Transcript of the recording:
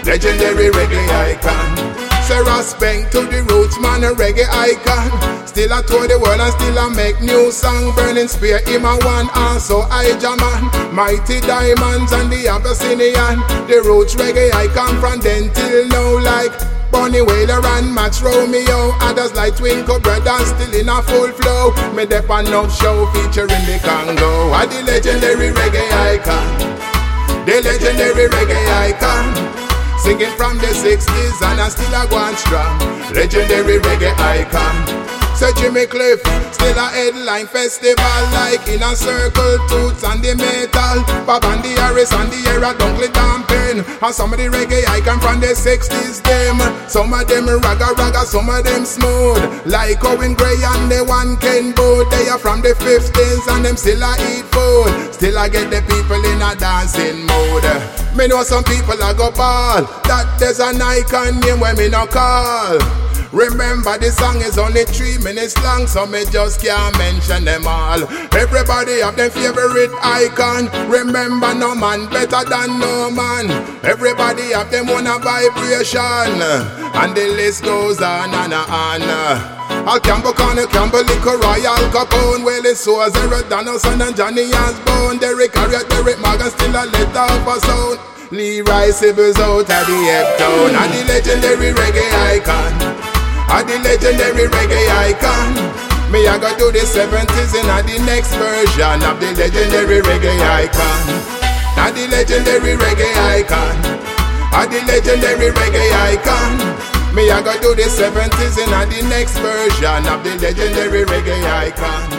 legendary reggae icon. Say respect to the roots man, a reggae icon. Still I tour the world and still I make new song. Burning spear him a one, also I Jaman. Mighty diamonds and the Abyssinian. The roots reggae icon from then till now, like Bunny Wailer and Max Romeo. Others like Twinkle Brothers still in a full flow. Me dep on no show featuring the Congo. I the legendary reggae icon, the legendary reggae icon. Singing from the 60s and I still a go strong. Legendary reggae icon. So Jimmy Cliff, still a headline festival, like in a circle, toots and the metal. Bob and the Harris and the era Dunkley Dampin. And some of the reggae icon from the 60s them. Some of them ragga, some of them smooth, like Owen Gray and the one Ken Booth. They are from the 50s and them still a eat food. Still I get the people in a dancing mood. Me know some people a go ball, that there's an icon name where me no call. Remember the song is only 3 minutes long, so me just can't mention them all. Everybody have their favorite icon. Remember no man better than no man. Everybody have them own a vibration, and the list goes on and on. Al Campbell, Connor Campbell, Liquor Royal, Capone, Willie Soaz, Eric Donaldson and Johnny Osborne, Derek Harriet, Derek Morgan, still a let off a sound. Leroy Sibbles out of the Heptown, and the legendary reggae icon. And the legendary reggae icon. Me I go do the 70s in the next version of the legendary reggae icon. And the legendary reggae icon. And the legendary reggae icon. Me I go do the 70s in the next version of the legendary reggae icon.